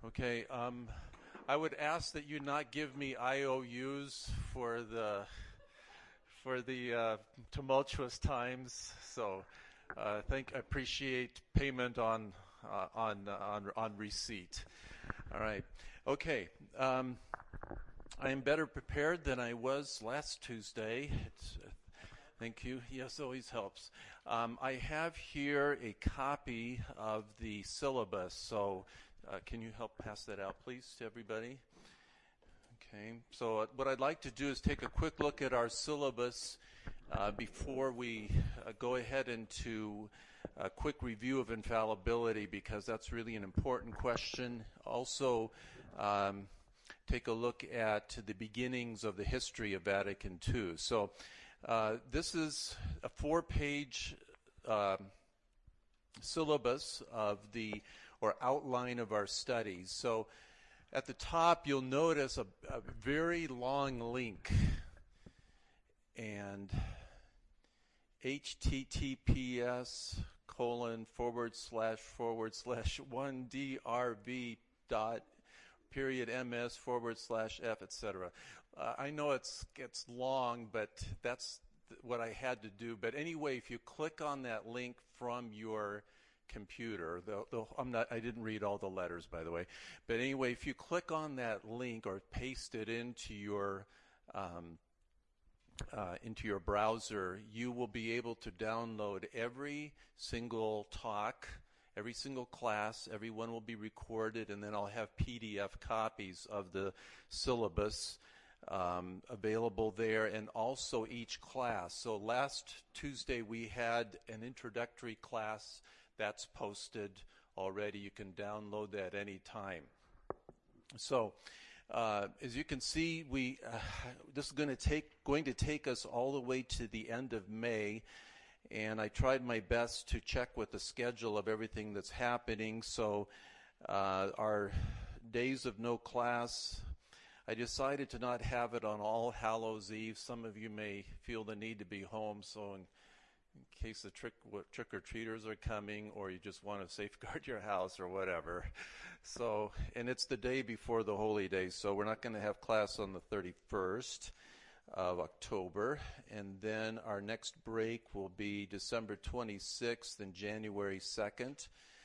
Okay, I would ask that you not give me IOUs for the tumultuous times. So, I appreciate payment on receipt. All right. Okay. I am better prepared than I was last Tuesday. Thank you. Yes, always helps. I have here a copy of the syllabus. So, can you help pass that out, please, to everybody? Okay. So, what I'd like to do is take a quick look at our syllabus before we go ahead into a quick review of infallibility, because that's really an important question. Also, take a look at the beginnings of the history of Vatican II. So, this is a 4-page syllabus or outline of our studies. So at the top you'll notice a very long link, and https://1drv.ms/f, etc. I know it's long, but that's what I had to do. But anyway, if you click on that link from your computer, I didn't read all the letters, by the way. But anyway, if you click on that link or paste it into your browser, you will be able to download every single talk, every single class. Every one will be recorded, and then I'll have PDF copies of the syllabus available there, and also each class. So last Tuesday we had an introductory class that's posted already. You can download that any time. So as you can see, this is going to take us all the way to the end of May, and I tried my best to check with the schedule of everything that's happening. So our days of no class, I decided to not have it on All Hallows Eve. Some of you may feel the need to be home, so in case the trick-or-treaters are coming, or you just want to safeguard your house or whatever. So, and it's the day before the holy day, so we're not going to have class on the 31st of October, and then our next break will be December 26th and January 2nd.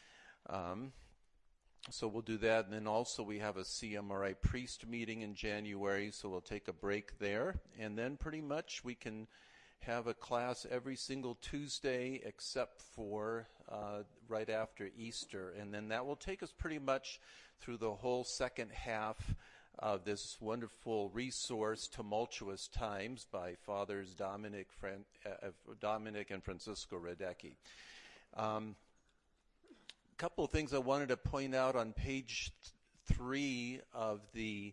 So we'll do that, and then also we have a CMRI priest meeting in January, so we'll take a break there, and then pretty much we can have a class every single Tuesday except for right after Easter, and then that will take us pretty much through the whole second half of this wonderful resource, Tumultuous Times, by Fathers Dominic and Francisco Radecki. Couple of things I wanted to point out on page 3 of the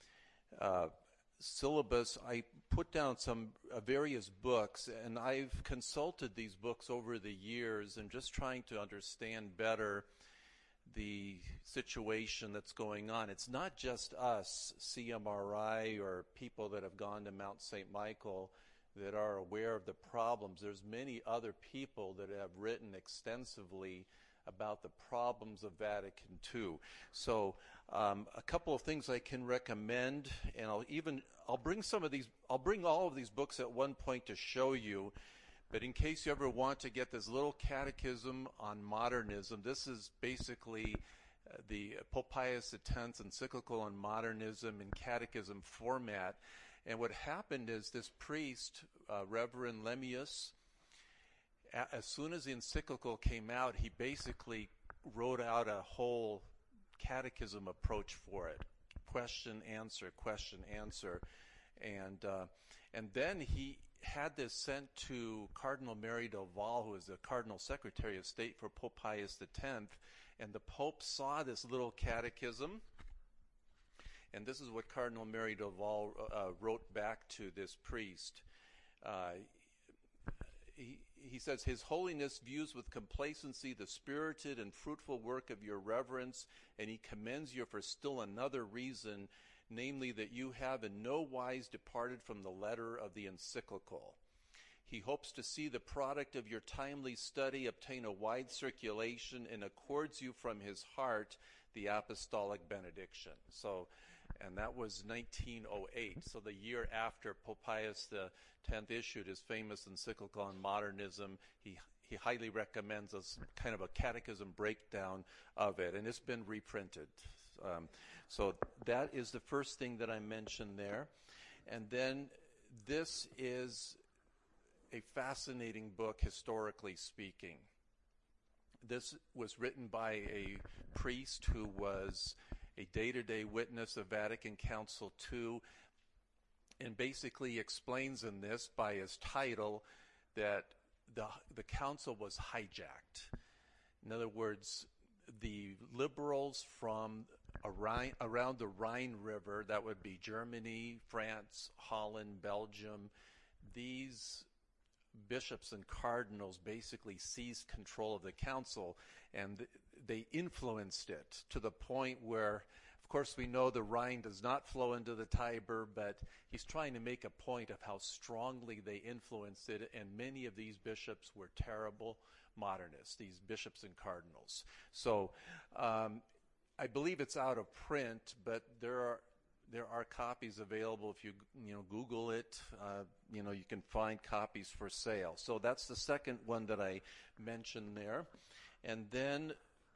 syllabus. I put down some various books, and I've consulted these books over the years and just trying to understand better the situation that's going on. It's not just us, CMRI, or people that have gone to Mount St. Michael that are aware of the problems. There's many other people that have written extensively about the problems of Vatican II. So a couple of things I can recommend, and I'll bring all of these books at one point to show you, but in case you ever want to get this little catechism on modernism, this is basically the Pope Pius X's encyclical on modernism in catechism format. And what happened is this priest, Reverend Lemmius, as soon as the encyclical came out, he basically wrote out a whole catechism approach for it. Question, answer, and then he had this sent to Cardinal Mary del Val, who is the Cardinal Secretary of State for Pope Pius X, and the Pope saw this little catechism, and this is what Cardinal Mary del Val wrote back to this priest. He says, His Holiness views with complacency the spirited and fruitful work of your reverence, and he commends you for still another reason, namely that you have in no wise departed from the letter of the encyclical. He hopes to see the product of your timely study obtain a wide circulation and accords you from his heart the apostolic benediction. So, and that was 1908, so the year after Pope Pius X issued his famous encyclical on modernism. He highly recommends us kind of a catechism breakdown of it, and it's been reprinted. So that is the first thing that I mentioned there. And then this is a fascinating book, historically speaking. This was written by a priest who was a day-to-day witness of Vatican Council II, and basically explains in this by his title that the council was hijacked. In other words, the liberals from around the Rhine River, that would be Germany, France, Holland, Belgium, these bishops and cardinals basically seized control of the council, and they influenced it to the point where, of course, we know the Rhine does not flow into the Tiber, but he's trying to make a point of how strongly they influenced it, and many of these bishops were terrible modernists, these bishops and cardinals. So I believe it's out of print, but there are copies available. If you Google it, you can find copies for sale. So that's the second one that I mentioned there. And then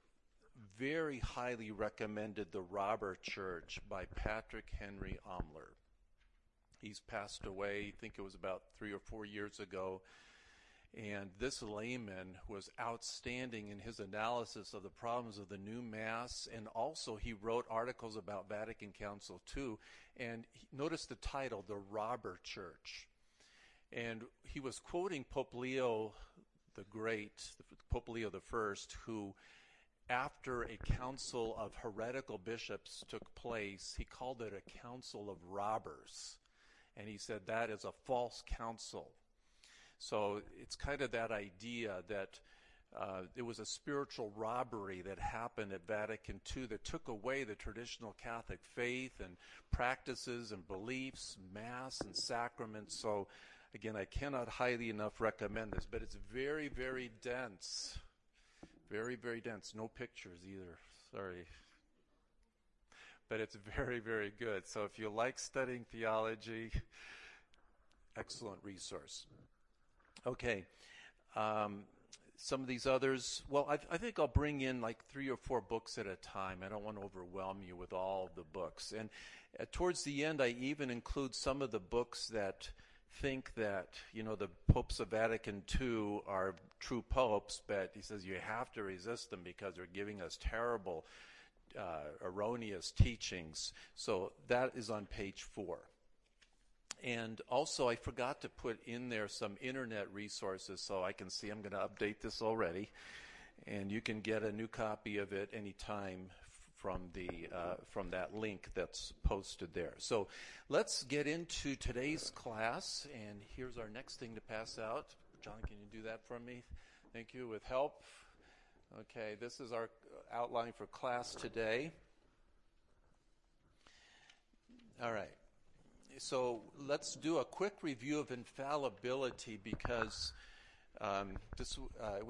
very highly recommended The Robber Church by Patrick Henry Omler. He's passed away, I think it was about 3 or 4 years ago. And this layman was outstanding in his analysis of the problems of the new Mass, and also he wrote articles about Vatican Council II. And notice the title, The Robber Church. And he was quoting Pope Leo the Great, Pope Leo I, who, after a council of heretical bishops took place, he called it a council of robbers. And he said that is a false council. So it's kind of that idea that it was a spiritual robbery that happened at Vatican II that took away the traditional Catholic faith and practices and beliefs, Mass and sacraments. So again, I cannot highly enough recommend this, but it's very, very dense. Very, very dense. No pictures either. Sorry. But it's very, very good. So if you like studying theology, excellent resource. Okay. Some of these others, well, I think I'll bring in like 3 or 4 books at a time. I don't want to overwhelm you with all of the books. And towards the end, I even include some of the books that think that, the popes of Vatican II are true popes, but he says you have to resist them because they're giving us terrible, erroneous teachings. So that is on page 4. And also, I forgot to put in there some internet resources so I can see. I'm going to update this already. And you can get a new copy of it anytime from that link that's posted there. So let's get into today's class. And here's our next thing to pass out. John, can you do that for me? Thank you, with help. Okay, this is our outline for class today. All right. So let's do a quick review of infallibility because it's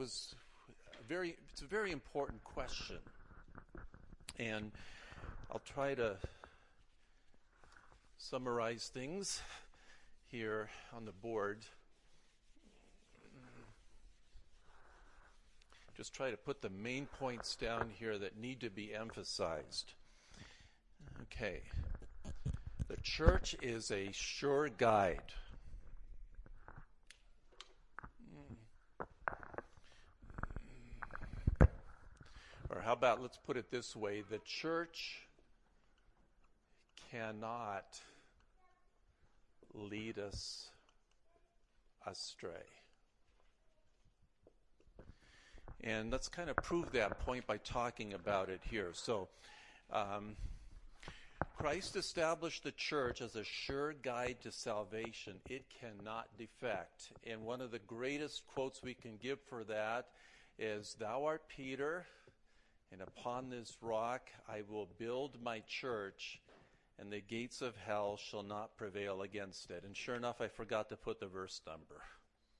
a very important question, and I'll try to summarize things here on the board. Just try to put the main points down here that need to be emphasized. Okay. The church is a sure guide. Or how about, let's put it this way, the church cannot lead us astray. And let's kind of prove that point by talking about it here. So, Christ established the church as a sure guide to salvation. It cannot defect. And one of the greatest quotes we can give for that is, "Thou art Peter, and upon this rock I will build my church, and the gates of hell shall not prevail against it." And sure enough, I forgot to put the verse number.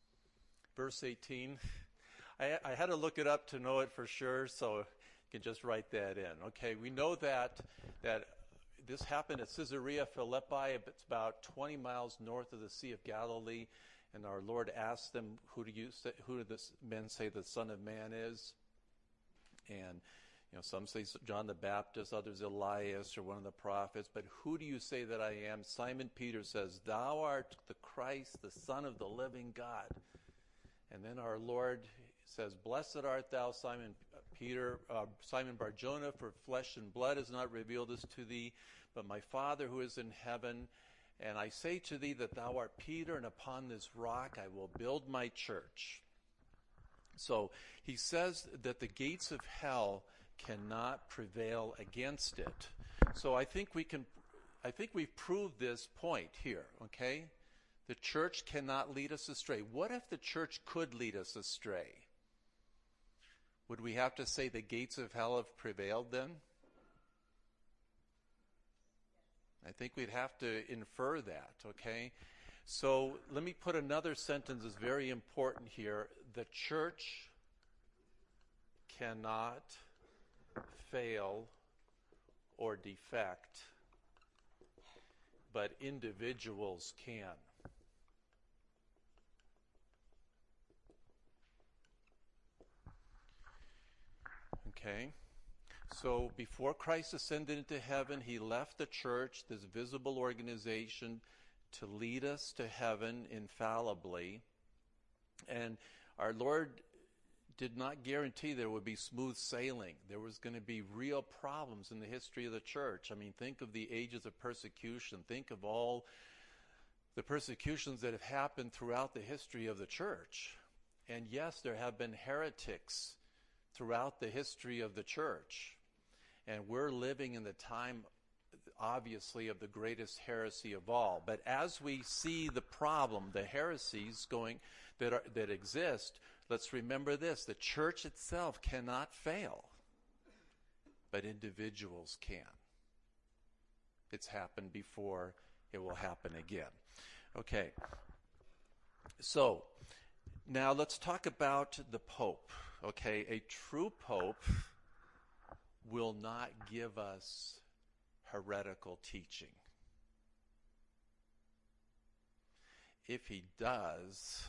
verse 18. I had to look it up to know it for sure, so you can just write that in. Okay, we know that this happened at Caesarea Philippi. It's about 20 miles north of the Sea of Galilee, and our Lord asked them, who do the men say the Son of Man is? And some say John the Baptist, others Elias or one of the prophets. But who do you say that I am? Simon Peter says, "Thou art the Christ, the Son of the living God." And then our Lord says, "Blessed art thou, Simon Bar-Jonah, for flesh and blood has not revealed this to thee, but my Father who is in heaven. And I say to thee that thou art Peter, and upon this rock I will build my church." So he says that the gates of hell cannot prevail against it. So I think we've proved this point here, okay? The church cannot lead us astray. What if the church could lead us astray? Would we have to say the gates of hell have prevailed then? I think we'd have to infer that, okay? So let me put another sentence that's very important here. The church cannot fail or defect, but individuals can. Okay? So before Christ ascended into heaven, he left the church, this visible organization, to lead us to heaven infallibly. And our Lord did not guarantee there would be smooth sailing. There was going to be real problems in the history of the church. I mean, think of the ages of persecution. Think of all the persecutions that have happened throughout the history of the church. And yes, there have been heretics throughout the history of the church. And we're living in the time, obviously, of the greatest heresy of all. But as we see the problem, the heresies that exist, let's remember this: the church itself cannot fail, but individuals can. It's happened before, it will happen again. Okay, so now let's talk about the Pope. Okay, a true Pope will not give us heretical teaching. If he does,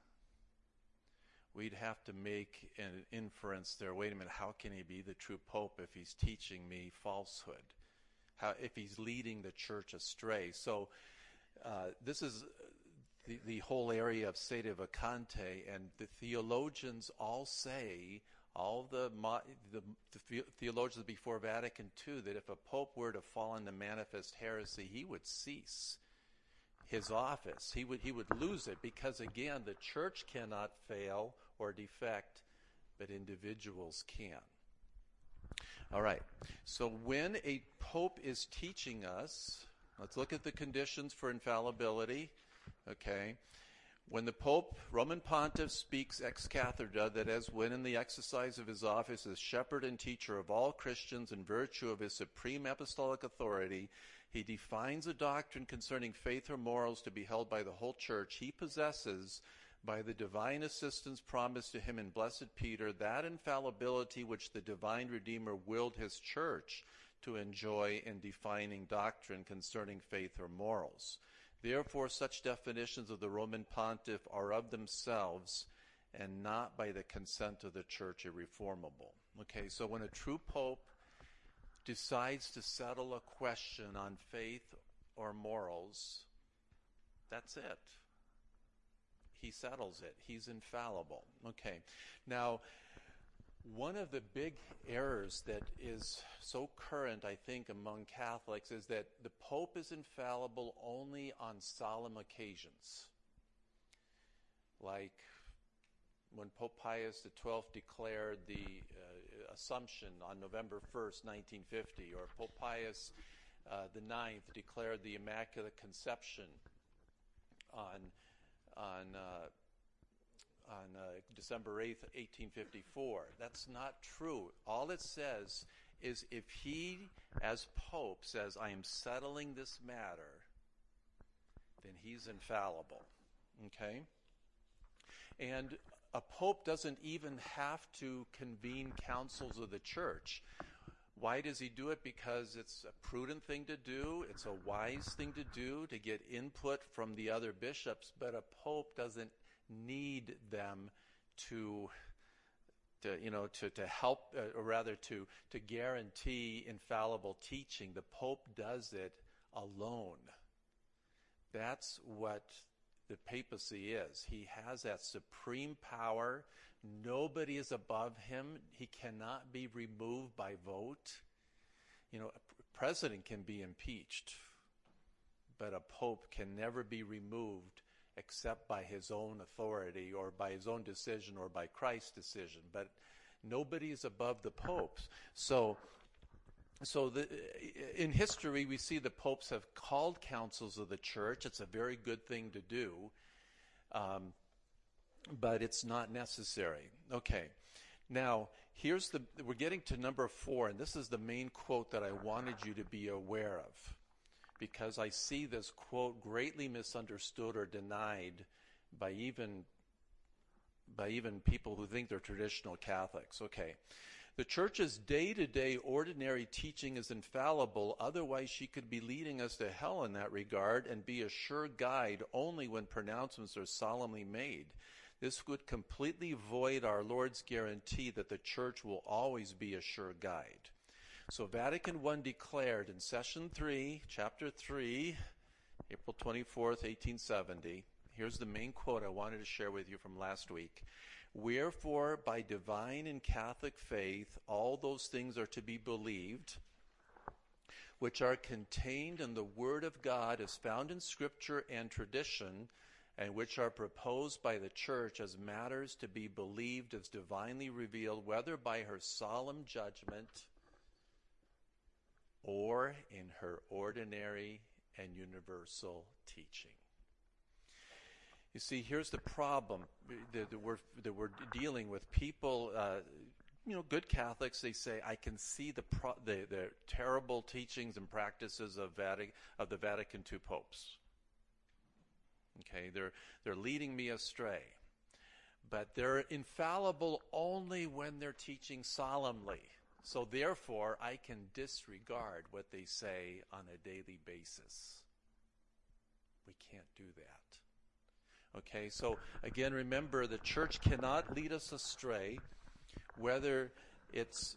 we'd have to make an inference there. Wait a minute, how can he be the true Pope if he's teaching me falsehood? If he's leading the church astray? So this is the whole area of sede vacante, and the theologians all say, all the theologians before Vatican II, that if a pope were to fall into manifest heresy, he would cease his office. He would lose it, because again, the church cannot fail or defect, but individuals can. All right. So when a pope is teaching us, let's look at the conditions for infallibility. Okay. When the Pope, Roman Pontiff, speaks ex cathedra, that is, when in the exercise of his office as shepherd and teacher of all Christians in virtue of his supreme apostolic authority, he defines a doctrine concerning faith or morals to be held by the whole church, he possesses, by the divine assistance promised to him in Blessed Peter, that infallibility which the divine Redeemer willed his church to enjoy in defining doctrine concerning faith or morals. Therefore, such definitions of the Roman Pontiff are of themselves and not by the consent of the church irreformable. Okay, so when a true pope decides to settle a question on faith or morals, that's it. He settles it. He's infallible. Okay, now, one of the big errors that is so current, I think, among Catholics is that the Pope is infallible only on solemn occasions. Like when Pope Pius XII declared the Assumption on November 1st, 1950, or Pope Pius IX declared the Immaculate Conception on December 8th, 1854. That's not true. All it says is if he, as Pope, says, I am settling this matter, then he's infallible. Okay? And a pope doesn't even have to convene councils of the church. Why does he do it? Because it's a prudent thing to do. It's a wise thing to do to get input from the other bishops. But a pope doesn't need them to help, or rather to guarantee infallible teaching. The Pope does it alone. That's what the papacy is. He has that supreme power. Nobody is above him. He cannot be removed by vote. A president can be impeached, but a pope can never be removed except by his own authority or by his own decision or by Christ's decision. But nobody is above the popes. So in history, we see the popes have called councils of the church. It's a very good thing to do, but it's not necessary. Okay, now we're getting to number 4, and this is the main quote that I wanted you to be aware of, because I see this quote greatly misunderstood or denied by even people who think they're traditional Catholics. Okay. The church's day-to-day ordinary teaching is infallible, otherwise she could be leading us to hell in that regard and be a sure guide only when pronouncements are solemnly made. This would completely void our Lord's guarantee that the church will always be a sure guide. So Vatican I declared in Session 3, Chapter 3, April 24th, 1870, here's the main quote I wanted to share with you from last week. Wherefore, by divine and Catholic faith, all those things are to be believed, which are contained in the Word of God as found in Scripture and tradition, and which are proposed by the Church as matters to be believed as divinely revealed, whether by her solemn judgment or in her ordinary and universal teaching. You see, here's the problem that we're dealing with. People, good Catholics, they say, I can see the terrible teachings and practices of the Vatican II popes. Okay, they're leading me astray. But they're infallible only when they're teaching solemnly. So therefore, I can disregard what they say on a daily basis. We can't do that. Okay, so again, remember, the church cannot lead us astray, whether it's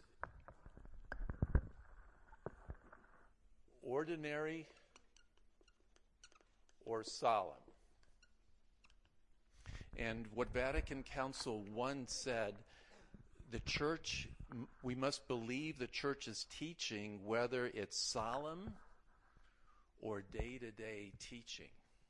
ordinary or solemn. And what Vatican Council I said, the church, we must believe the church's teaching, whether it's solemn or day-to-day teaching.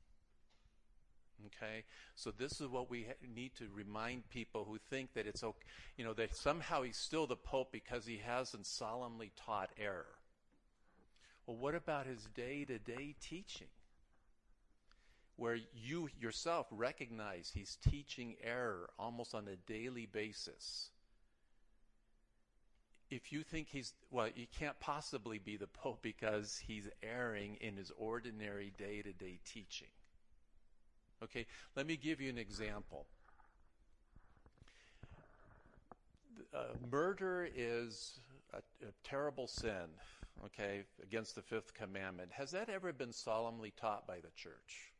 Okay, so this is what we need to remind people who think that it's okay, that somehow he's still the Pope because he hasn't solemnly taught error. Well, what about his day-to-day teaching, where you yourself recognize he's teaching error almost on a daily basis? If you think you can't possibly be the Pope because he's erring in his ordinary day-to-day teaching. Okay, let me give you an example. Murder is a terrible sin, okay, against the fifth commandment. Has that ever been solemnly taught by the church?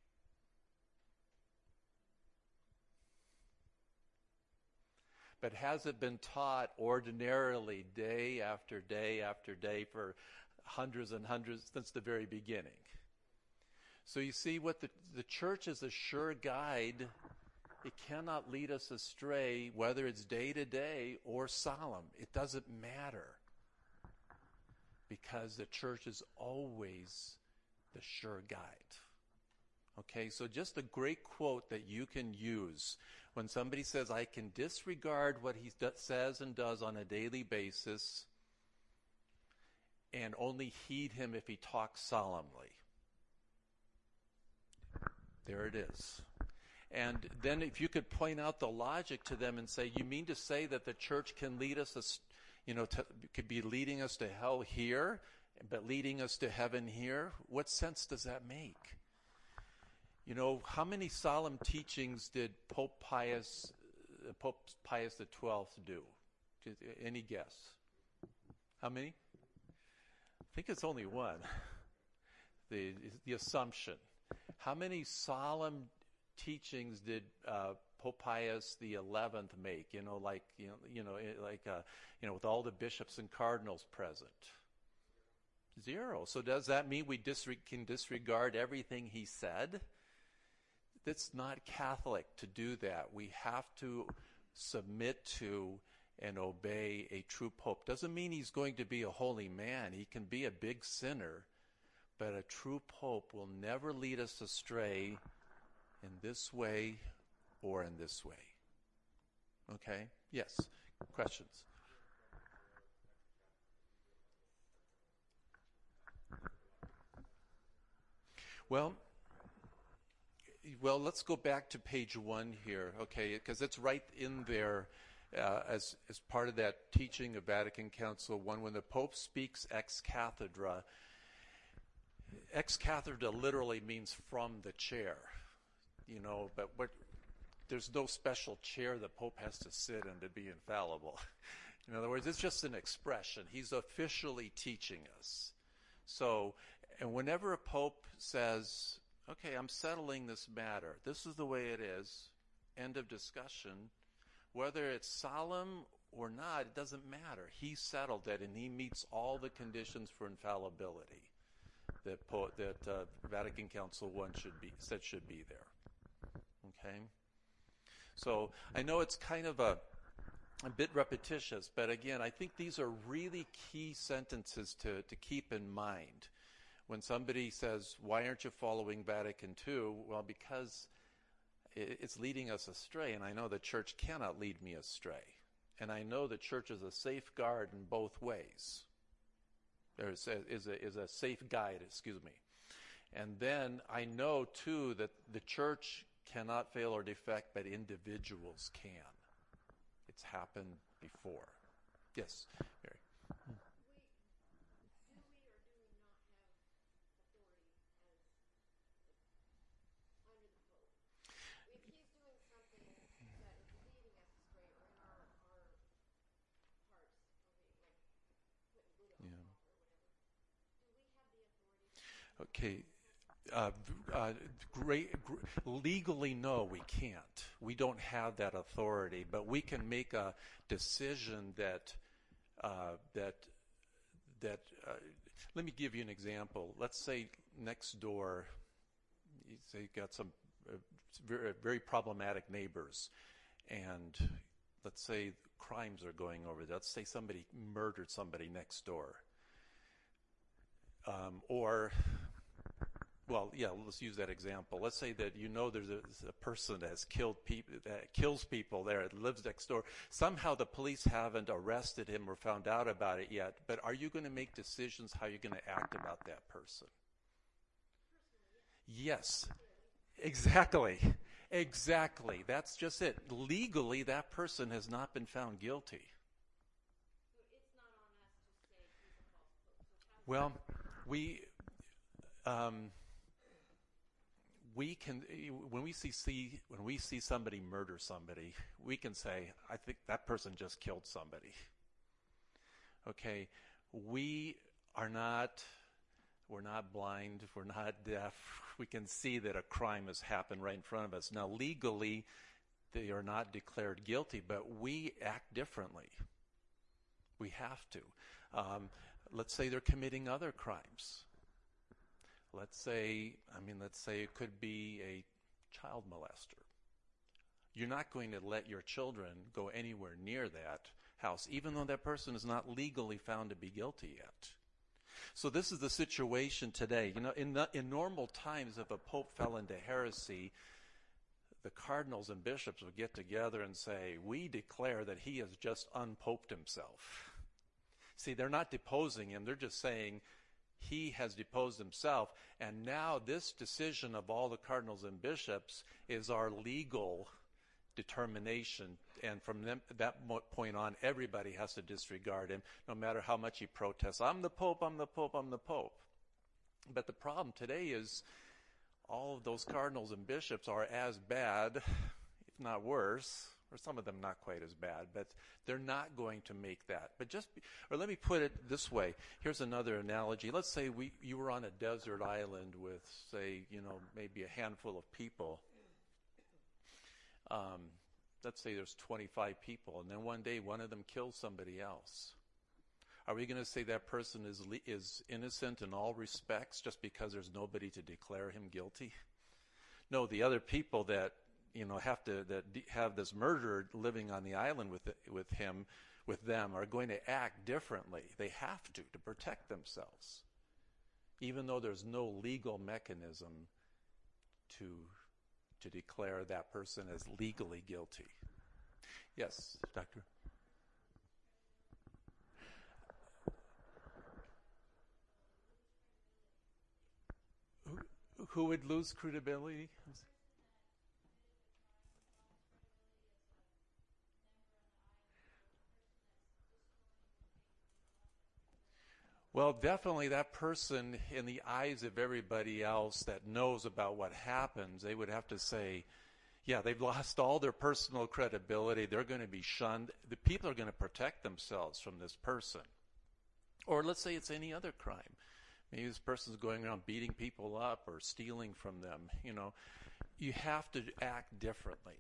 But has it been taught ordinarily day after day after day for hundreds and hundreds since the very beginning? So you see, what the church is a sure guide. It cannot lead us astray, whether it's day to day or solemn. It doesn't matter, because the church is always the sure guide. Okay, so just a great quote that you can use when somebody says, I can disregard what he says and does on a daily basis and only heed him if he talks solemnly. There it is. And then if you could point out the logic to them and say, you mean to say that the church can lead us, could be leading us to hell here, but leading us to heaven here? What sense does that make? How many solemn teachings did Pope Pius the 12th do? Any guess? How many? I think it's only one. The Assumption. How many solemn teachings did Pope Pius the 11th make? With all the bishops and cardinals present. 0. So does that mean we can disregard everything he said? It's not Catholic to do that. We have to submit to and obey a true pope. Doesn't mean he's going to be a holy man. He can be a big sinner, but a true pope will never lead us astray in this way or in this way. Okay? Yes. Questions? Well, let's go back to page 1 here, okay, because it's right in there as part of that teaching of Vatican Council I. When the Pope speaks ex cathedra literally means from the chair, but there's no special chair the Pope has to sit in to be infallible. In other words, it's just an expression. He's officially teaching us. So, and whenever a Pope says, okay, I'm settling this matter, this is the way it is, end of discussion, whether it's solemn or not, it doesn't matter. He settled it, and he meets all the conditions for infallibility that Vatican Council I should be there. Okay? So I know it's kind of a bit repetitious, but again, I think these are really key sentences to keep in mind. When somebody says, why aren't you following Vatican II? Well, because it's leading us astray, and I know the church cannot lead me astray. And I know the church is a safeguard in both ways. There is a safe guide, And then I know, too, that the church cannot fail or defect, but individuals can. It's happened before. Yes, Mary. Okay. Legally, no, we can't. We don't have that authority, but we can make a decision that let me give you an example. Let's say next door, you got some very, very problematic neighbors, and let's say crimes are going over there. Let's say somebody murdered somebody next door. Let's use that example. Let's say that there's a person that has kills people there, that lives next door. Somehow the police haven't arrested him or found out about it yet, but are you going to make decisions how you're going to act about that person? Yes, exactly. Exactly. That's just it. Legally, that person has not been found guilty. Well, we can, when we see somebody murder somebody, we can say, I think that person just killed somebody. Okay, we're not blind, we're not deaf. We can see that a crime has happened right in front of us. Now, legally, they are not declared guilty, but we act differently. We have to. Let's say they're committing other crimes. Let's say it could be a child molester. You're not going to let your children go anywhere near that house, even though that person is not legally found to be guilty yet. So this is the situation today. In normal times, if a pope fell into heresy, the cardinals and bishops would get together and say, we declare that he has just unpoped himself. See, they're not deposing him. They're just saying he has deposed himself. And now this decision of all the cardinals and bishops is our legal determination. And from that point on, everybody has to disregard him, no matter how much he protests. I'm the Pope, I'm the Pope, I'm the Pope. But the problem today is all of those cardinals and bishops are as bad, if not worse, or some of them not quite as bad, but they're not going to make that. But or let me put it this way. Here's another analogy. Let's say you were on a desert island with, say, maybe a handful of people. Let's say there's 25 people, and then one day one of them kills somebody else. Are we going to say that person is innocent in all respects just because there's nobody to declare him guilty? No, the other people that have this murderer living on the island with them are going to act differently. They have to protect themselves, even though there's no legal mechanism to declare that person as legally guilty. Yes, Doctor. Who would lose credibility? Well, definitely that person, in the eyes of everybody else that knows about what happens, they would have to say, yeah, they've lost all their personal credibility. They're going to be shunned. The people are going to protect themselves from this person. Or let's say it's any other crime. Maybe this person's going around beating people up or stealing from them. You have to act differently.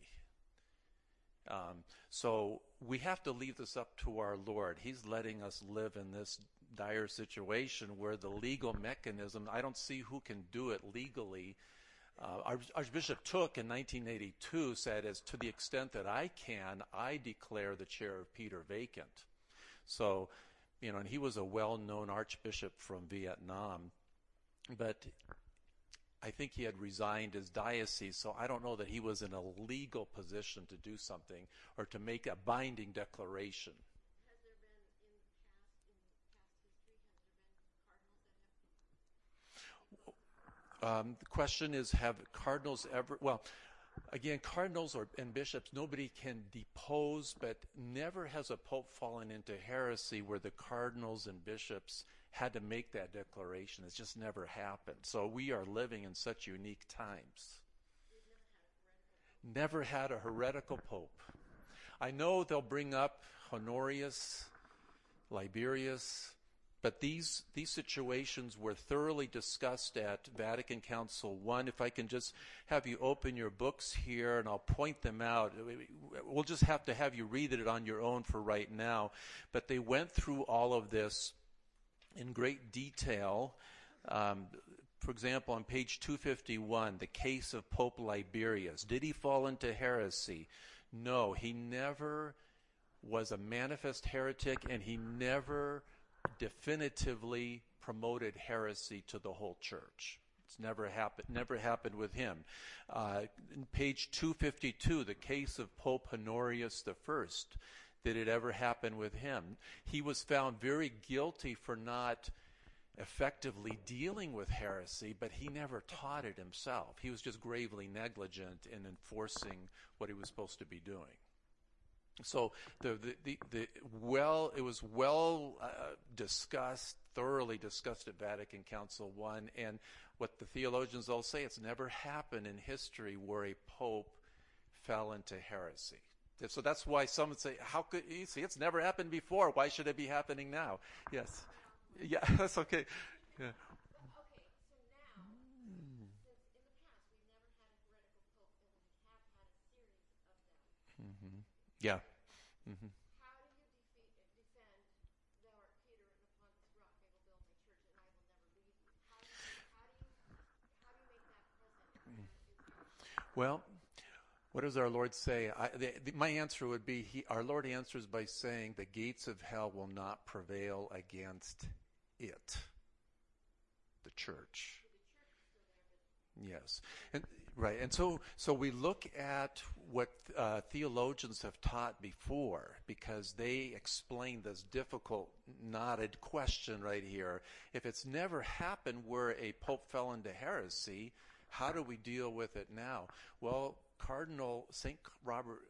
So we have to leave this up to our Lord. He's letting us live in this dire situation where the legal mechanism, I don't see who can do it legally. Archbishop Took in 1982 said, as to the extent that I can, I declare the chair of Peter vacant. So, and he was a well-known archbishop from Vietnam, but I think he had resigned his diocese, so I don't know that he was in a legal position to do something or to make a binding declaration. Has there been, in past history, cardinals that have... The question is, have cardinals ever... Well, again, cardinals and bishops, nobody can depose, but never has a pope fallen into heresy where the cardinals and bishops had to make that declaration. It's just never happened. So we are living in such unique times. Never had a heretical pope. I know they'll bring up Honorius, Liberius, but these situations were thoroughly discussed at Vatican Council I. If I can just have you open your books here and I'll point them out. We'll just have to have you read it on your own for right now. But they went through all of this in great detail. For example, on page 251, the case of Pope Liberius. Did he fall into heresy? No, he never was a manifest heretic, and he never definitively promoted heresy to the whole church. It's never happened with him. In page 252, the case of Pope Honorius I. Did it ever happen with him? He was found very guilty for not effectively dealing with heresy, but he never taught it himself. He was just gravely negligent in enforcing what he was supposed to be doing. So it was well discussed, thoroughly discussed at Vatican Council I, and what the theologians all say, it's never happened in history where a pope fell into heresy. So that's why some would say, how could you see? It's never happened before. Why should it be happening now? Yes. Yeah, that's okay. Yeah. Okay, so now, since in the past we've never had a heretical pope, and we have had a series of them. Mm-hmm. Yeah. Mm-hmm. How do you defend, thou art Peter, and upon this rock I will build my church, and I will never leave you? How do you make that present? Well, what does our Lord say? My answer would be, our Lord answers by saying, the gates of hell will not prevail against it, the church. Yes, and right, and so we look at what theologians have taught before, because they explain this difficult, knotted question right here. If it's never happened where a pope fell into heresy, how do we deal with it now? Well, Saint Robert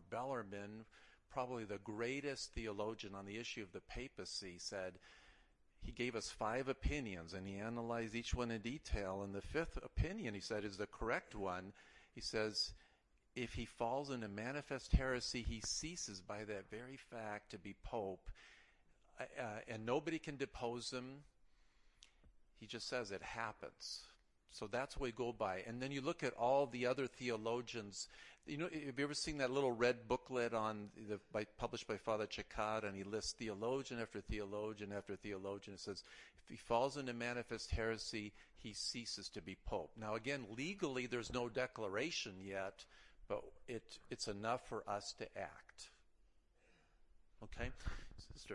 Bellarmine, probably the greatest theologian on the issue of the papacy, said, he gave us 5 opinions, and he analyzed each one in detail. And the 5th opinion, he said, is the correct one. He says, if he falls into manifest heresy, he ceases by that very fact to be pope, and nobody can depose him. He just says it happens. So that's what we go by. And then you look at all the other theologians. You know, have you ever seen that little red booklet published by Father Cekada, and he lists theologian after theologian after theologian. It says, if he falls into manifest heresy, he ceases to be pope. Now again, legally there's no declaration yet, but it's enough for us to act. Okay? Sister.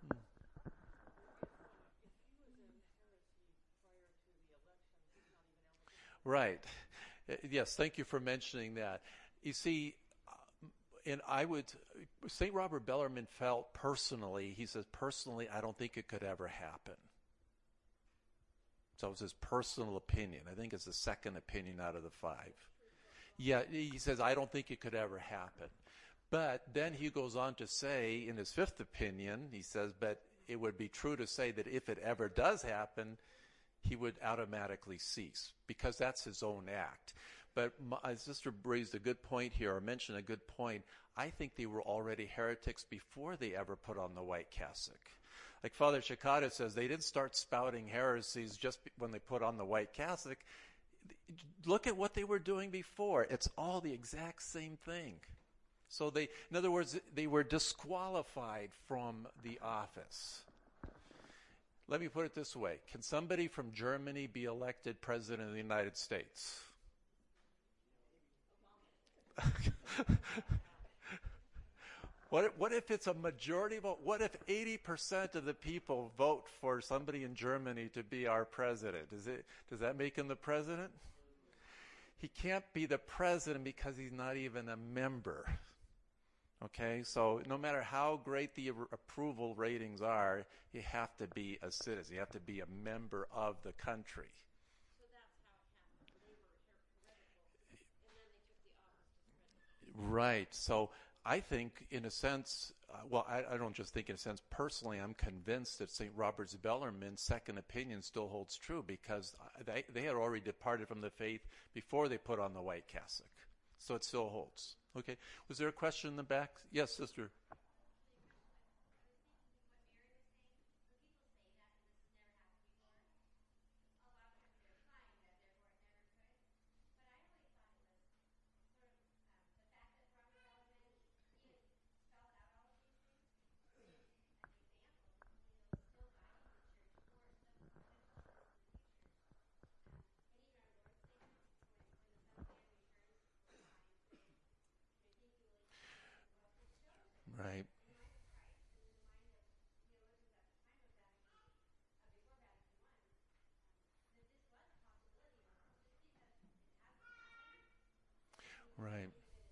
Right. Yes, thank you for mentioning that. You see, St. Robert Bellarmine felt personally, he says, personally, I don't think it could ever happen. So it was his personal opinion. I think it's the second opinion out of the 5. Yeah, he says, I don't think it could ever happen. But then he goes on to say, in his 5th opinion, he says, but it would be true to say that if it ever does happen, he would automatically cease, because that's his own act. But my sister raised a good point here, or mentioned a good point. I think they were already heretics before they ever put on the white cassock. Like Father Cekada says, they didn't start spouting heresies just when they put on the white cassock. Look at what they were doing before. It's all the exact same thing. So in other words, they were disqualified from the office. Let me put it this way. Can somebody from Germany be elected president of the United States? What if it's a majority vote? What if 80% of the people vote for somebody in Germany to be our president? Does that make him the president? He can't be the president because he's not even a member. Okay, so no matter how great the approval ratings are, you have to be a citizen. You have to be a member of the country. So that's how it happened. They were heretical, and then they took the office to spread it. Right. So I think, in a sense, I don't just think in a sense, personally, I'm convinced that St. Robert Bellarmine's second opinion still holds true, because they had already departed from the faith before they put on the white cassock. So it still holds. Okay. Was there a question in the back? Yes, sister. Right. Right.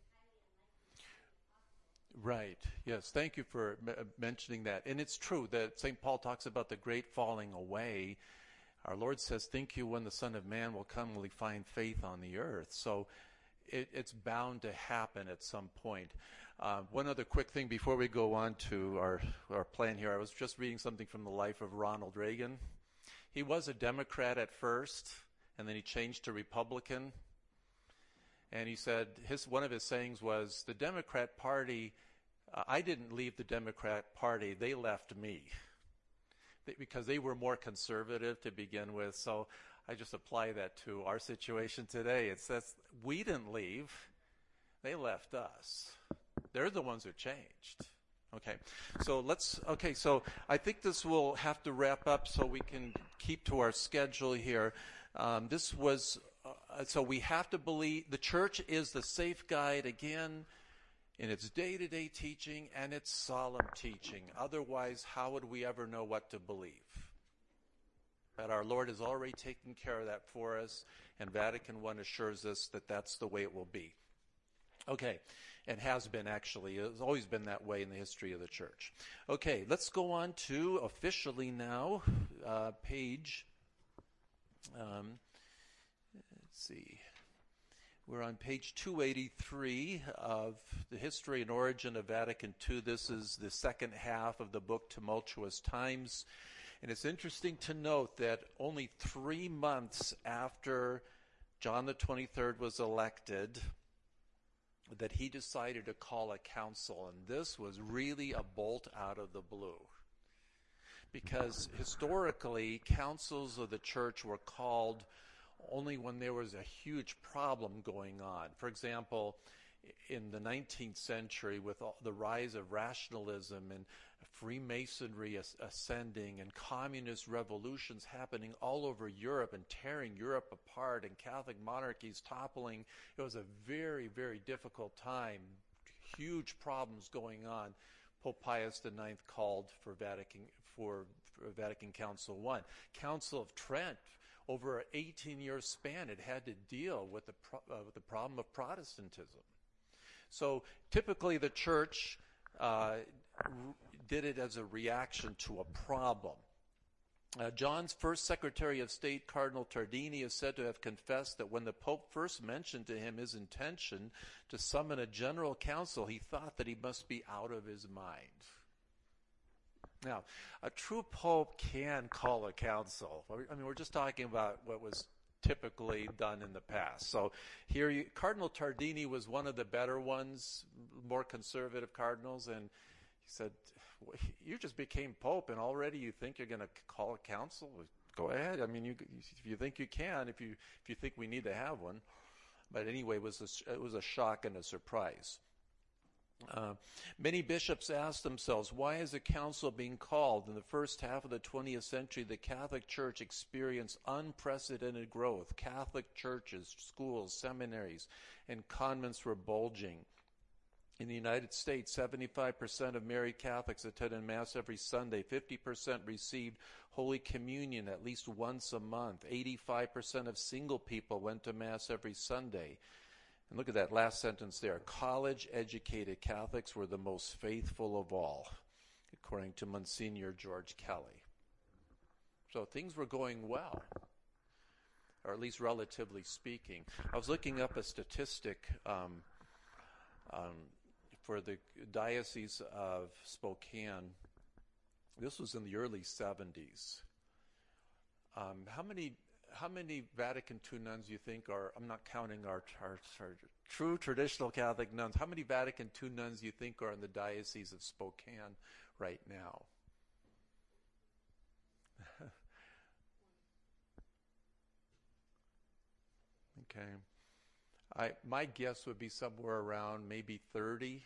Right. Yes. Thank you for mentioning that. And it's true that St. Paul talks about the great falling away. Our Lord says, think you when the Son of Man will come, will he find faith on the earth? So it's bound to happen at some point. One other quick thing before we go on to our plan here. I was just reading something from the life of Ronald Reagan. He was a Democrat at first, and then he changed to Republican. And he said, one of his sayings was, the Democrat Party, I didn't leave the Democrat Party, they left me. Because they were more conservative to begin with. So I just apply that to our situation today. It says, we didn't leave, they left us. They're the ones who changed. Okay, so I think this will have to wrap up so we can keep to our schedule here. So we have to believe the church is the safe guide, again, in its day-to-day teaching and its solemn teaching. Otherwise, how would we ever know what to believe? But our Lord has already taken care of that for us, and Vatican I assures us that that's the way it will be. Okay, and has been actually. It's always been that way in the history of the church. Okay, let's go on to officially now, page... let's see. We're on page 283 of the History and Origin of Vatican II. This is the second half of the book, Tumultuous Times. And it's interesting to note that only 3 months after John the 23rd was elected, that he decided to call a council. And this was really a bolt out of the blue. Because historically, councils of the church were called only when there was a huge problem going on. For example, in the 19th century, with the rise of rationalism and Freemasonry ascending and communist revolutions happening all over Europe and tearing Europe apart and Catholic monarchies toppling, it was a very, very difficult time. Huge problems going on. Pope Pius IX called for Vatican Council I. Council of Trent, over an 18-year span, it had to deal with the problem of Protestantism. So typically the church did it as a reaction to a problem. John's first Secretary of State, Cardinal Tardini, is said to have confessed that when the Pope first mentioned to him his intention to summon a general council, he thought that he must be out of his mind. Now, a true Pope can call a council. I mean, we're just talking about what was typically done in the past. So here, Cardinal Tardini was one of the better ones, more conservative cardinals, and he said, you just became Pope, and already you think you're going to call a council? Go ahead. I mean, if you think you can, if you think we need to have one. But anyway, it was a shock and a surprise. Many bishops asked themselves, why is a council being called? In the first half of the 20th century, the Catholic Church experienced unprecedented growth. Catholic churches, schools, seminaries, and convents were bulging. In the United States, 75% of married Catholics attended Mass every Sunday. 50% received Holy Communion at least once a month. 85% of single people went to Mass every Sunday. And look at that last sentence there. College-educated Catholics were the most faithful of all, according to Monsignor George Kelly. So things were going well, or at least relatively speaking. I was looking up a statistic for the Diocese of Spokane. This was in the early 70s. How many Vatican II nuns do you think are, I'm not counting our true traditional Catholic nuns, how many Vatican II nuns do you think are in the Diocese of Spokane right now? Okay. My guess would be somewhere around maybe 30.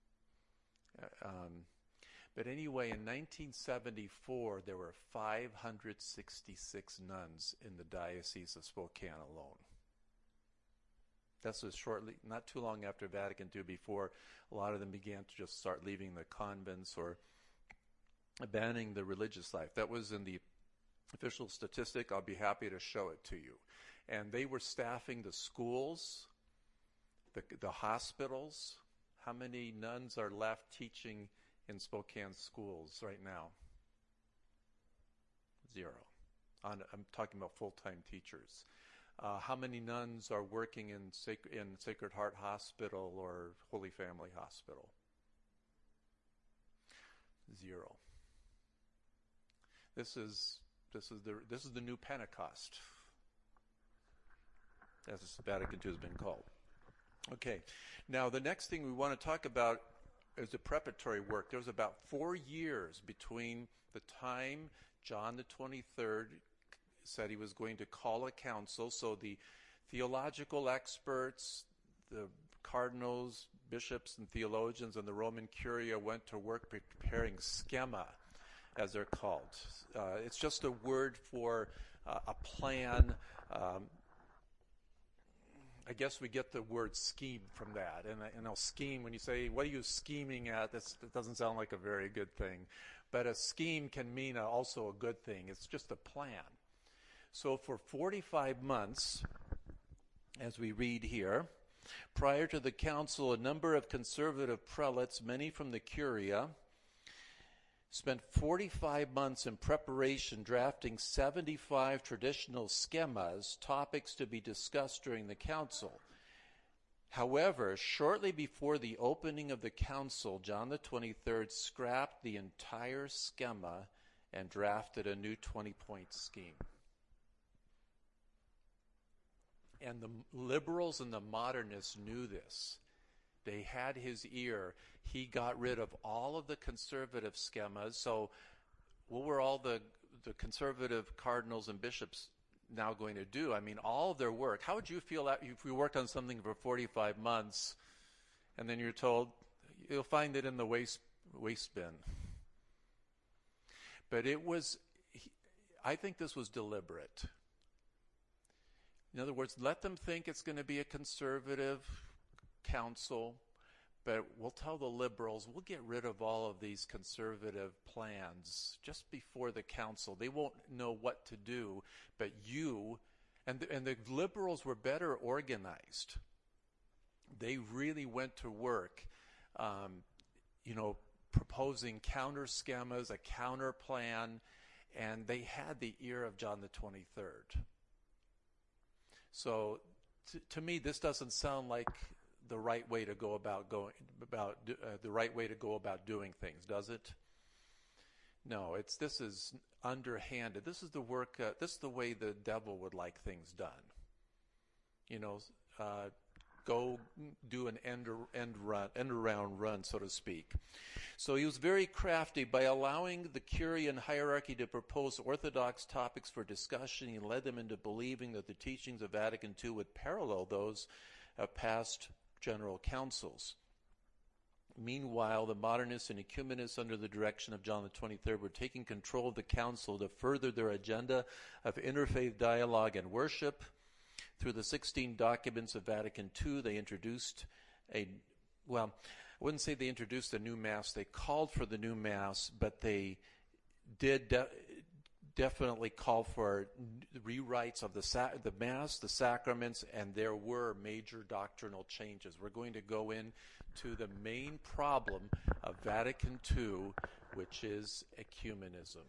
But anyway, in 1974, there were 566 nuns in the Diocese of Spokane alone. This was shortly, not too long after Vatican II, before a lot of them began to just start leaving the convents or abandoning the religious life. That was in the official statistic. I'll be happy to show it to you. And they were staffing the schools, the hospitals. How many nuns are left teaching in Spokane schools right now? 0. I'm talking about full-time teachers. How many nuns are working in Sacred Heart Hospital or Holy Family Hospital? 0. This is the new Pentecost, as Vatican II has been called. Okay, now the next thing we want to talk about is the preparatory work. There was about 4 years between the time John the 23rd said he was going to call a council, so the theological experts, the cardinals, bishops, and theologians, and the Roman Curia went to work preparing schema, as they're called. It's just a word for a plan. I guess we get the word scheme from that. And a scheme, when you say, what are you scheming at, that doesn't sound like a very good thing. But a scheme can mean also a good thing. It's just a plan. So for 45 months, as we read here, prior to the council, a number of conservative prelates, many from the Curia, spent 45 months in preparation drafting 75 traditional schemas, topics to be discussed during the council. However, shortly before the opening of the council, John the 23rd scrapped the entire schema and drafted a new 20-point scheme. And the liberals and the modernists knew this. They had his ear. He got rid of all of the conservative schemas. So what were all the conservative cardinals and bishops now going to do? I mean, all of their work. How would you feel if you worked on something for 45 months and then you're told, you'll find it in the waste bin? But I think this was deliberate. In other words, let them think it's going to be a conservative council, but we'll tell the liberals, we'll get rid of all of these conservative plans just before the council. They won't know what to do, but you, and the liberals were better organized. They really went to work, proposing counter schemas, a counter plan, and they had the ear of John the 23rd. So, to me, this doesn't sound like the right way to go about doing things, does it? No, this is underhanded. This is the work. This is the way the devil would like things done. Go do an end around run, so to speak. So he was very crafty. By allowing the Curian hierarchy to propose orthodox topics for discussion, he led them into believing that the teachings of Vatican II would parallel those of past general councils. Meanwhile, the modernists and ecumenists under the direction of John the 23rd were taking control of the council to further their agenda of interfaith dialogue and worship. Through the 16 documents of Vatican II, they introduced I wouldn't say they introduced a new Mass. They called for the new Mass, but they did definitely call for rewrites of the Mass, the sacraments, and there were major doctrinal changes. We're going to go into the main problem of Vatican II, which is ecumenism.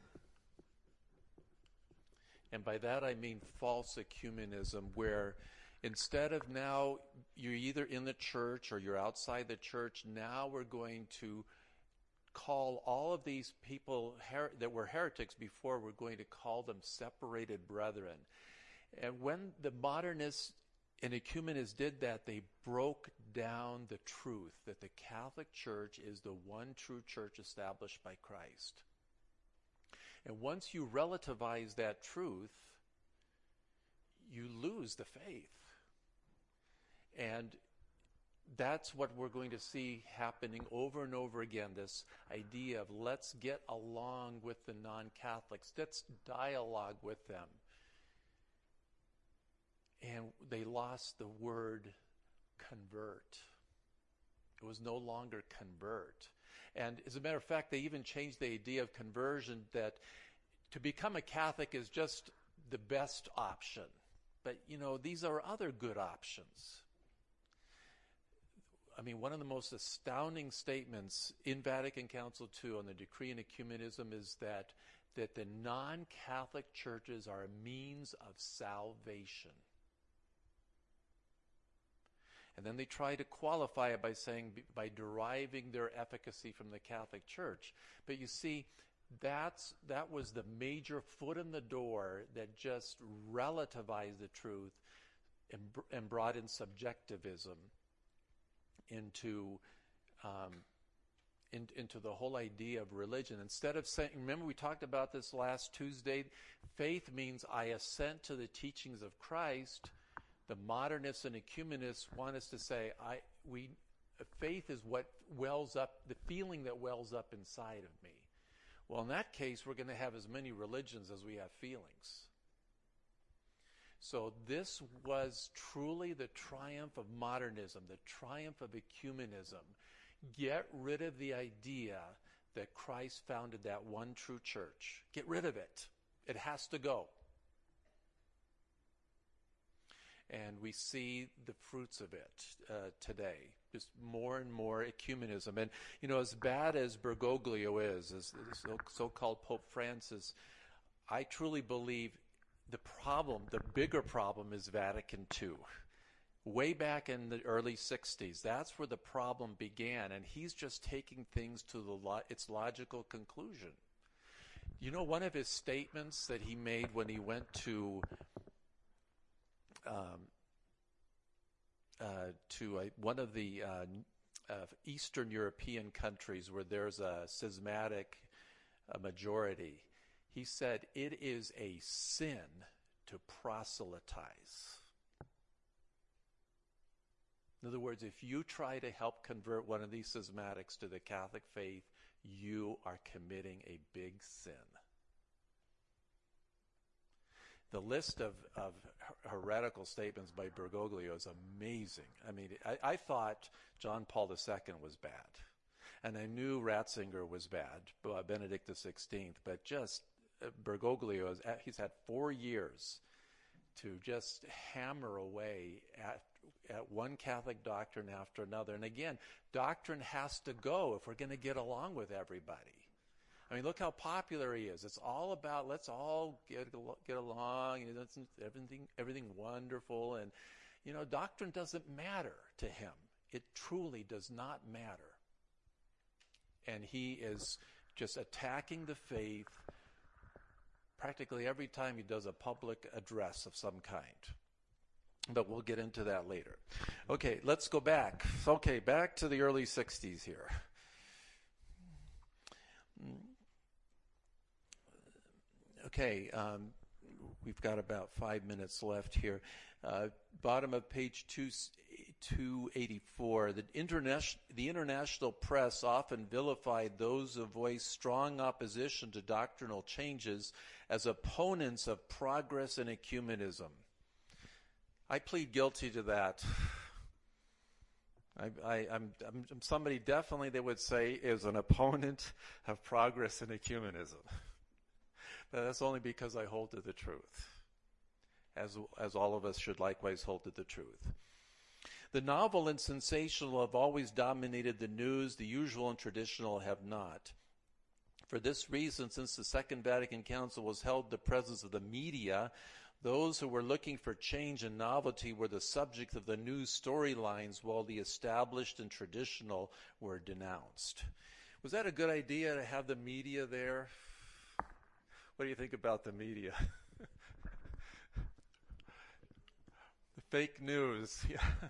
And by that I mean false ecumenism, where instead of now you're either in the church or you're outside the church, now we're going to call all of these people that were heretics before, we're going to call them separated brethren. And when the modernists and ecumenists did that, they broke down the truth that the Catholic Church is the one true church established by Christ. And once you relativize that truth, you lose the faith. And that's what we're going to see happening over and over again, this idea of let's get along with the non-Catholics. Let's dialogue with them. And they lost the word convert. It was no longer convert. And as a matter of fact, they even changed the idea of conversion, that to become a Catholic is just the best option. But, these are other good options. I mean, one of the most astounding statements in Vatican Council II on the Decree on Ecumenism is that the non-Catholic churches are a means of salvation. And then they try to qualify it by saying, by deriving their efficacy from the Catholic Church. But you see, that was the major foot in the door that just relativized the truth and brought in subjectivism into the whole idea of religion. Instead of saying, remember we talked about this last Tuesday, faith means I assent to the teachings of Christ. The modernists and ecumenists want us to say, faith is what wells up, the feeling that wells up inside of me. Well, in that case, we're going to have as many religions as we have feelings. So this was truly the triumph of modernism, the triumph of ecumenism. Get rid of the idea that Christ founded that one true church. Get rid of it. It has to go. And we see the fruits of it today. Just more and more ecumenism. And, as bad as Bergoglio is, as the so-called Pope Francis, I truly believe the bigger problem is Vatican II. Way back in the early 60s, that's where the problem began. And he's just taking things to its logical conclusion. You know, one of his statements that he made when he went to one of the Eastern European countries where there's a schismatic majority, he said, "It is a sin to proselytize." In other words, if you try to help convert one of these schismatics to the Catholic faith, you are committing a big sin. The list of heretical statements by Bergoglio is amazing. I mean, I thought John Paul II was bad. And I knew Ratzinger was bad, Benedict XVI. But just Bergoglio, he's had 4 years to just hammer away at one Catholic doctrine after another. And again, doctrine has to go if we're going to get along with everybody. I mean, look how popular he is. It's all about let's all get along. You know, everything wonderful, and you know, doctrine doesn't matter to him. It truly does not matter. And he is just attacking the faith practically every time he does a public address of some kind. But we'll get into that later. Okay, let's go back. Okay, back to the early 60s here. Okay, we've got about 5 minutes left here. Bottom of page 284. The international press often vilified those who voiced strong opposition to doctrinal changes as opponents of progress and ecumenism. I plead guilty to that. I'm somebody definitely they would say is an opponent of progress and ecumenism. But that's only because I hold to the truth, as all of us should likewise hold to the truth. The novel and sensational have always dominated the news. The usual and traditional have not. For this reason, since the Second Vatican Council was held in the presence of the media, those who were looking for change and novelty were the subject of the new storylines, while the established and traditional were denounced. Was that a good idea to have the media there? What do you think about the media? The fake news.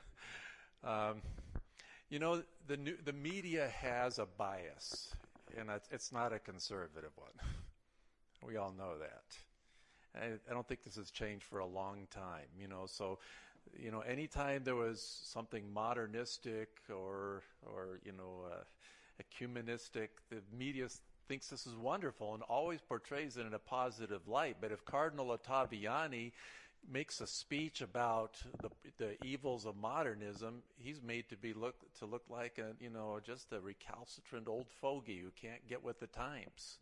You know, the media has a bias, and it's not a conservative one. We all know that. I don't think this has changed for a long time, you know. So, you know, anytime there was something modernistic or you know, ecumenistic, the media thinks this is wonderful and always portrays it in a positive light. But if Cardinal Ottaviani makes a speech about the evils of modernism, he's made to look like just a recalcitrant old fogey who can't get with the times.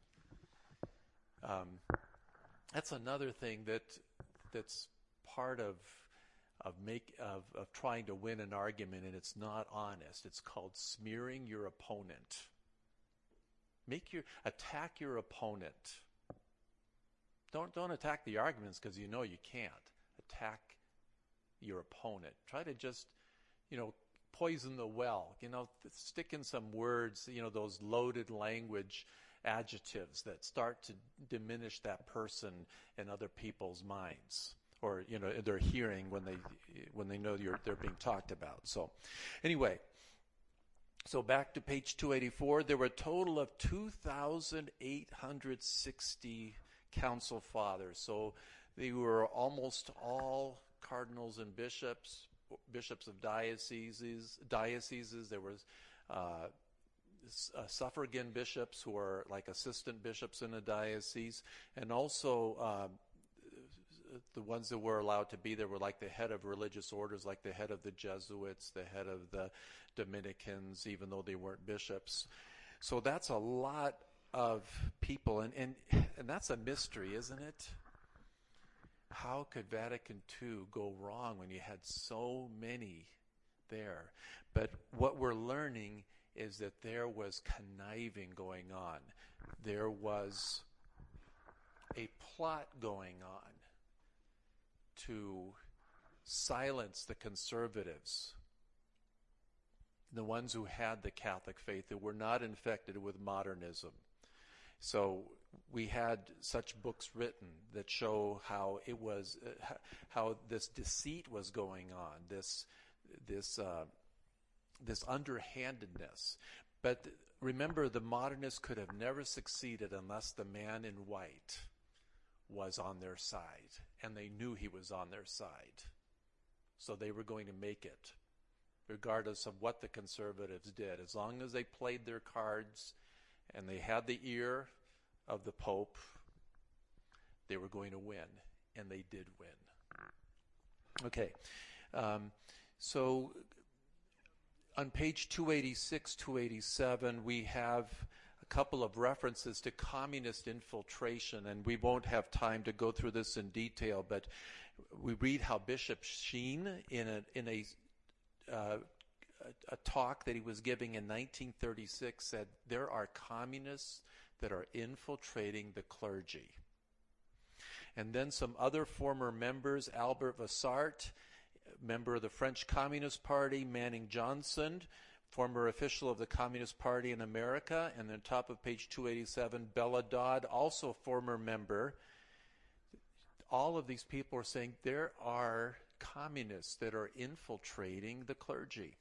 That's another thing that's part of trying to win an argument, and it's not honest. It's called smearing your opponent. Attack your opponent. Don't attack the arguments because you know you can't. Attack your opponent. Try to just, poison the well. Stick in some words, those loaded language adjectives that start to diminish that person in other people's minds, or their hearing when they know they're being talked about. So, anyway. So back to page 284, there were a total of 2,860 council fathers. So they were almost all cardinals and bishops of dioceses. There was suffragan bishops who are like assistant bishops in a diocese, and also the ones that were allowed to be there were like the head of religious orders, like the head of the Jesuits, the head of the Dominicans, even though they weren't bishops. So that's a lot of people, and that's a mystery, isn't it? How could Vatican II go wrong when you had so many there? But what we're learning is that there was conniving going on. There was a plot going on to silence the conservatives, the ones who had the Catholic faith, that were not infected with modernism. So we had such books written that show how it was, how this deceit was going on, this underhandedness. But remember, the modernists could have never succeeded unless the man in white was on their side, and they knew he was on their side. So they were going to make it, regardless of what the conservatives did. As long as they played their cards and they had the ear of the Pope, they were going to win, and they did win. Okay, so on page 286, 287, we have a couple of references to communist infiltration, and we won't have time to go through this in detail, but we read how Bishop Sheen, in a talk that he was giving in 1936, said there are communists that are infiltrating the clergy. And then some other former members, Albert Vassart, member of the French Communist Party, Manning Johnson, former official of the Communist Party in America, and then top of page 287, Bella Dodd, also former member. All of these people are saying there are communists that are infiltrating the clergy.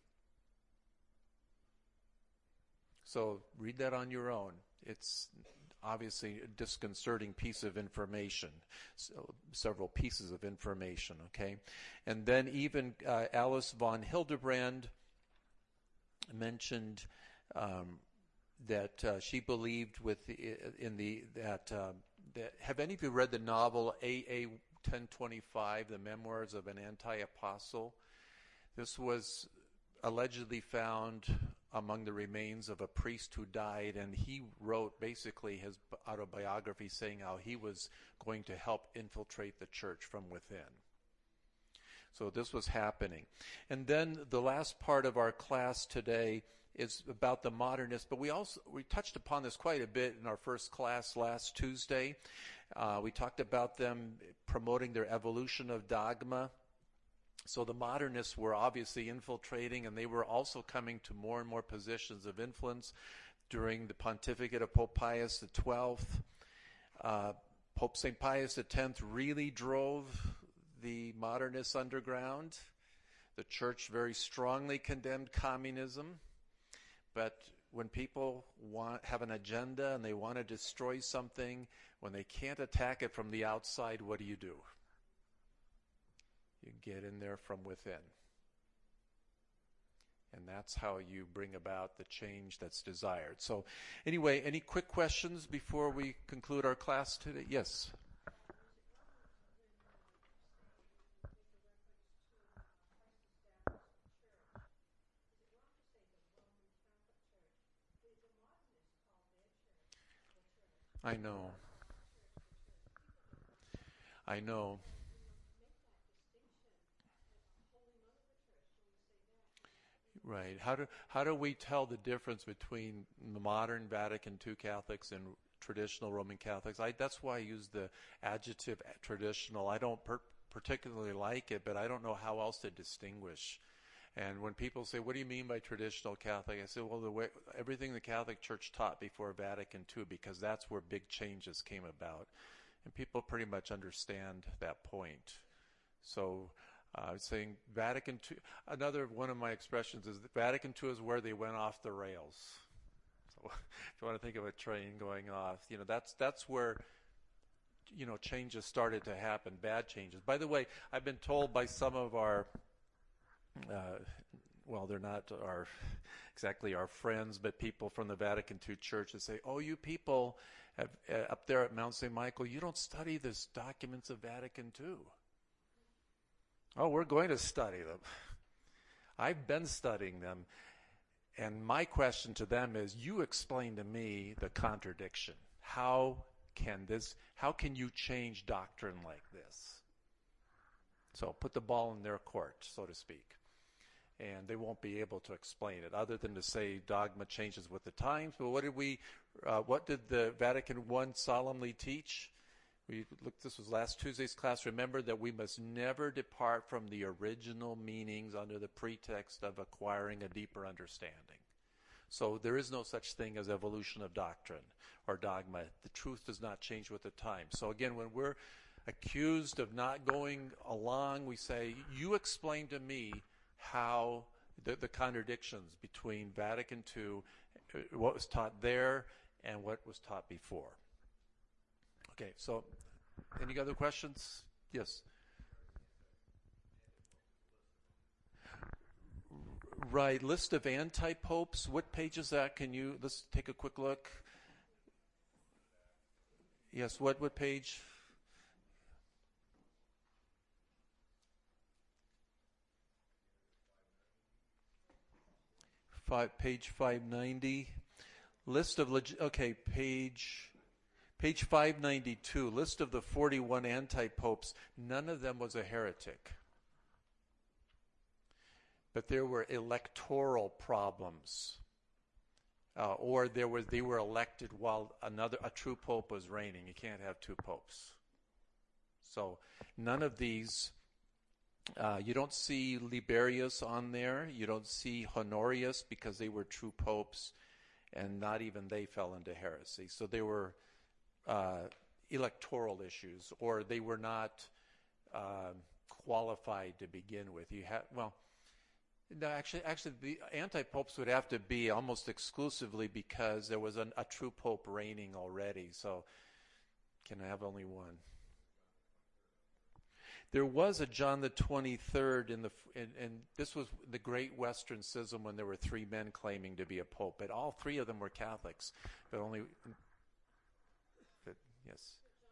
So read that on your own. It's obviously a disconcerting piece of information, so several pieces of information, okay? And then even Alice von Hildebrand mentioned that she believed that have any of you read the novel AA 1025, The Memoirs of an Anti-Apostle? This was allegedly found among the remains of a priest who died, and he wrote basically his autobiography saying how he was going to help infiltrate the church from within. So this was happening. And then the last part of our class today is about the modernists, but we touched upon this quite a bit in our first class last Tuesday. We talked about them promoting their evolution of dogma. So the modernists were obviously infiltrating, and they were also coming to more and more positions of influence during the pontificate of Pope Pius XII. Pope St. Pius X really drove the modernists underground. The church very strongly condemned communism, but when people have an agenda and they want to destroy something, when they can't attack it from the outside, what do? You get in there from within. And that's how you bring about the change that's desired. So anyway, any quick questions before we conclude our class today? Yes? I know. Right. How do we tell the difference between the modern Vatican II Catholics and traditional Roman Catholics? That's why I use the adjective traditional. I don't particularly like it, but I don't know how else to distinguish. And when people say, what do you mean by traditional Catholic? I say, well, everything the Catholic Church taught before Vatican II, because that's where big changes came about. And people pretty much understand that point. So I was saying Vatican II, another one of my expressions is that Vatican II is where they went off the rails. So if you want to think of a train going off, that's where, changes started to happen, bad changes. By the way, I've been told by some of our, they're not exactly our friends, but people from the Vatican II Church that say, oh, you people have, up there at Mount St. Michael, you don't study the documents of Vatican II. Oh, we're going to study them. I've been studying them. And my question to them is, you explain to me the contradiction. How can you change doctrine like this? So put the ball in their court, so to speak. And they won't be able to explain it other than to say dogma changes with the times. But what did the Vatican I solemnly teach? This was last Tuesday's class. Remember that we must never depart from the original meanings under the pretext of acquiring a deeper understanding. So there is no such thing as evolution of doctrine or dogma. The truth does not change with the time. So again, when we're accused of not going along, we say, you explain to me how the contradictions between Vatican II, what was taught there, and what was taught before. Okay, so any other questions? Yes. Right, list of anti-popes. What page is that? Let's take a quick look. Yes, what page? Page 590. List of page 592. List of the 41 anti-popes. None of them was a heretic. But there were electoral problems, or they were elected while a true pope was reigning. You can't have two popes. So none of these. You don't see Liberius on there. You don't see Honorius because they were true popes, and not even they fell into heresy. So they were electoral issues, or they were not qualified to begin with. No, actually, the anti-popes would have to be almost exclusively because there was a true pope reigning already. So, can I have only one? There was a John the 23rd and this was the Great Western Schism when there were three men claiming to be a pope, but all three of them were Catholics. But only, yes.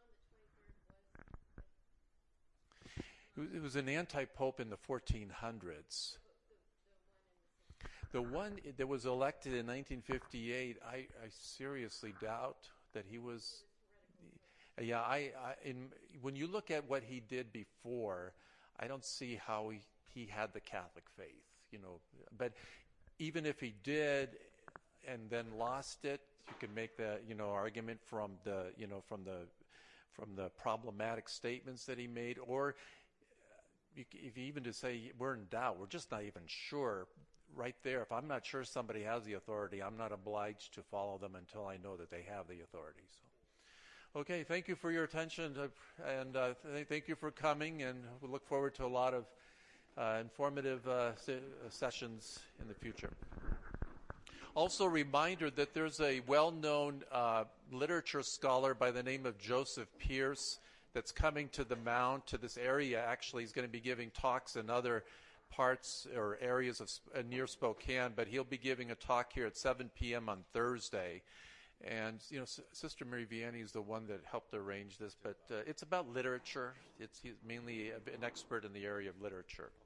It was an anti-pope in the 1400s. The one that was elected in 1958, I seriously doubt that he was. Yeah, when you look at what he did before, I don't see how he had the Catholic faith, But even if he did, and then lost it, you can make the argument from the problematic statements that he made, or if even to say we're in doubt, we're just not even sure. Right there, if I'm not sure somebody has the authority, I'm not obliged to follow them until I know that they have the authority. So, okay, thank you for your attention, and thank you for coming, and we look forward to a lot of informative sessions in the future. Also, a reminder that there's a well-known literature scholar by the name of Joseph Pearce that's coming to the Mount, to this area. Actually, he's going to be giving talks in other parts or areas of near Spokane, but he'll be giving a talk here at 7 p.m. on Thursday. And, Sister Mary Vianney is the one that helped arrange this, but it's about literature. He's mainly an expert in the area of literature.